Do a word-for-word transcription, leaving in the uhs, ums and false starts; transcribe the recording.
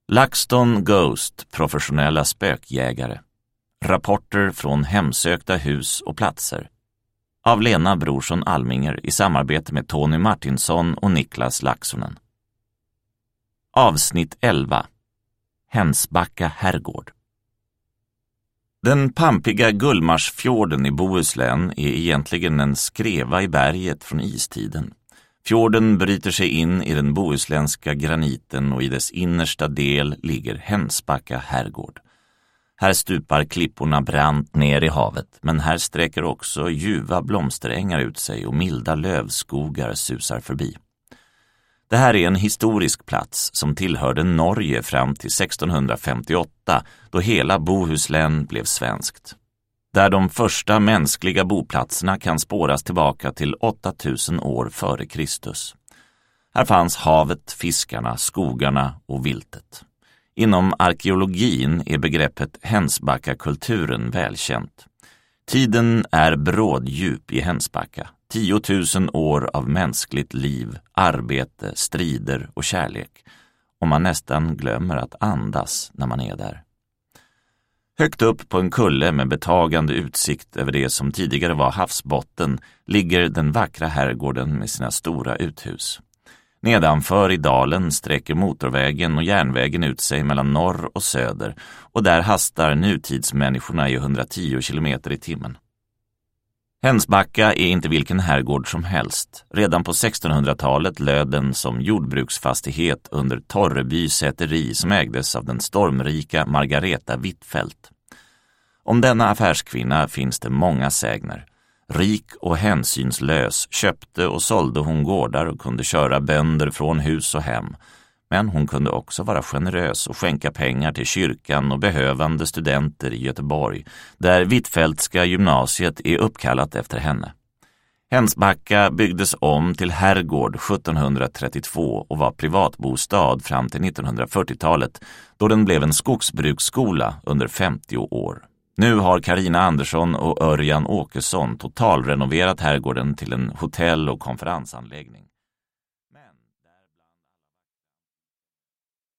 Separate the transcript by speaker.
Speaker 1: LaxTon Ghost, professionella spökjägare. Rapporter från hemsökta hus och platser. Av Lena Brorsson Alminger i samarbete med Tony Martinsson och Niklas Laxonen. Avsnitt elva. Hensbacka herrgård. Den pampiga Gullmarsfjorden i Bohuslän är egentligen en skreva i berget från istiden. Fjorden bryter sig in i den bohuslänska graniten och i dess innersta del ligger Hensbacka herrgård. Här stupar klipporna brant ner i havet, men här sträcker också ljuva blomsterängar ut sig och milda lövskogar susar förbi. Det här är en historisk plats som tillhörde Norge fram till sextonhundrafemtioåtta, då hela Bohuslän blev svenskt. Där de första mänskliga boplatserna kan spåras tillbaka till åttatusen år före Kristus. Här fanns havet, fiskarna, skogarna och viltet. Inom arkeologin är begreppet Hensbacka-kulturen välkänt. Tiden är bråddjup i Hensbacka. tiotusen år av mänskligt liv, arbete, strider och kärlek. Och man nästan glömmer att andas när man är där. Högt upp på en kulle med betagande utsikt över det som tidigare var havsbotten ligger den vackra herrgården med sina stora uthus. Nedanför i dalen sträcker motorvägen och järnvägen ut sig mellan norr och söder, och där hastar nutidsmänniskorna i hundratio kilometer i timmen. Hensbacka är inte vilken herrgård som helst. Redan på sextonhundratalet löd den som jordbruksfastighet under Torreby säteri som ägdes av den stormrika Margareta Wittfeldt. Om denna affärskvinna finns det många sägner. Rik och hänsynslös köpte och sålde hon gårdar och kunde köra bönder från hus och hem. Men hon kunde också vara generös och skänka pengar till kyrkan och behövande studenter i Göteborg, där Wittfeldtska gymnasiet är uppkallat efter henne. Hensbacka byggdes om till herrgård sjuttonhundratrettiotvå och var privatbostad fram till nittonhundrafyrtiotalet, då den blev en skogsbruksskola under femtio år. Nu har Carina Andersson och Örjan Åkesson totalrenoverat herrgården till en hotell- och konferensanläggning.